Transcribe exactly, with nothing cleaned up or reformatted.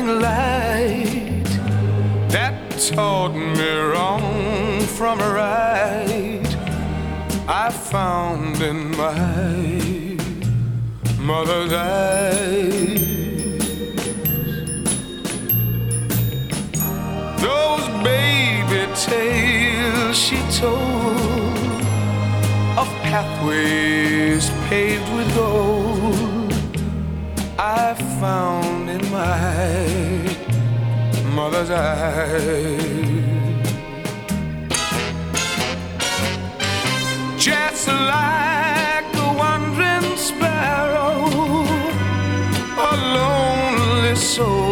guiding light that taught me wrong from right. I found in my mother's eyes. Those baby tales she told of pathways paved with gold, I found in my mother's eyes. Just like a wandering sparrow, a lonely soul